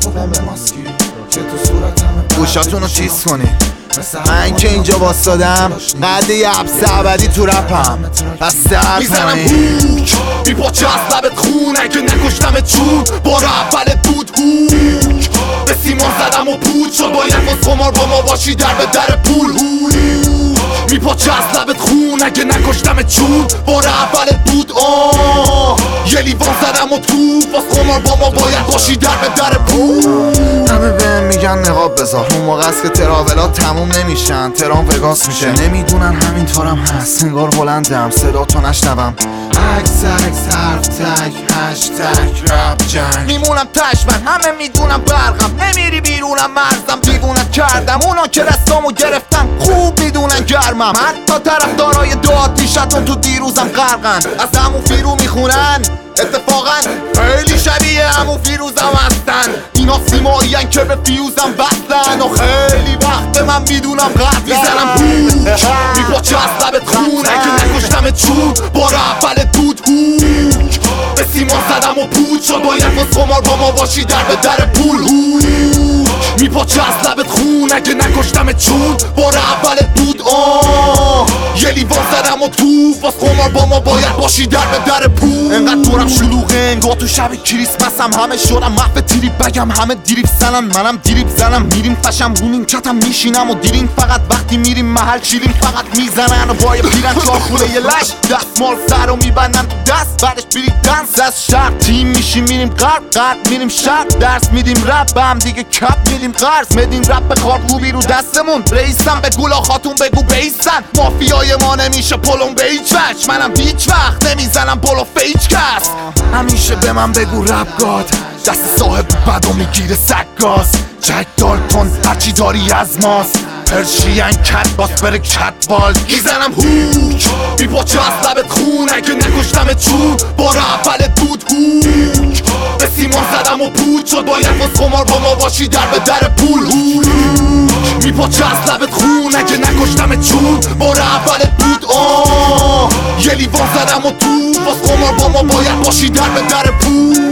صبحم ماسکی که تو صورتم گوشاتونو تیز کنی من که اینجا واسادم قد یه حبس ابدی تو رپم پس در میزنم هوک میپاچه از لبت خون اگه نکشتمت چون بار اولت بود هوک به سیمان زدم و پود شد باید باز خمار با ما باشی در به در پول میپاچه از لبت خون اگه نکشتمت چون بار اولت بود یه لیوان زدم و تو باز خمار با ما باید باشی در به در پول همه بهم میگن نقاب بذار اون موقع است که تراولات تموم نمیشن ترام وگاس میشه نمیدونن همینطورم هست انگار بلندم صدا تو نشنوم عکس حرف تک هشتگ رپ جنگ میمونم تشمن همه میدونم برقم نمیری بیرونم مرزم دیوونت کردم اونا که دستامو گرفتن خوب میدونن گرمم حتی طرفدارای دو آتیشتون تو دیروزم غرقن از عمو فیرو میخونن اتفاقا خیلی شبیه عمو فیروزم هستن اینا سیمایین که به فیوزم بستن و خیلی وقت من میدونم قد میزنم هوک میپاچه از لبت خون اگه نکشتمت چون بار اولت بود هوک به سیمان زدم و پود شد باید باز خمار با ما باشی در به در پول میپاچه از لبت خون اگه نکشتمت چون بار اولت بود یه لیوان زدم و تو باز خمار با ما باید باشی در به در پول انقدر دورم شلوغه انگار تو شب کریسمسم همه شدم محو تریپ بگم همه دیریب زنن منم دیریب زنم میریم فشم رو نیمکتم میشینم و دیرین فقط وقتی میریم محل چیریم فقط میزنن و بای پیرن چارخوره یه لش دستمال سر رو میبندن تو دست بعدش بیری دنس از شرق تیم میشیم میریم غرب میریم شرق درس میدیم رپ به هم دیگه کپ میدیم قرض میدیم رپ به خوبی رو دستمون رئیسم به گولا خاتون بگو بیسن مافیای ما نمیشه پلم به هیچ وجه منم هیچ وقت نمیزنم پلو فیچ کس همیشه به من بگو رپ گاد دست صاحب بدو میگیره سگاز جک دال کن هرچی داری از ماست پرشین کت باس بره کتبال میزنم هوک میپاچه از لبت خون اگه نکشتمت چون بار اولت بود هوک به سیمان زدم و پود شد باید باز خمار با ما باشی در به در پول میپاچه از لبت خون اگه نکشتمت چون بار اولت بود یه لیوان زدم و تو باز خمار با ما باید باشی در به در پول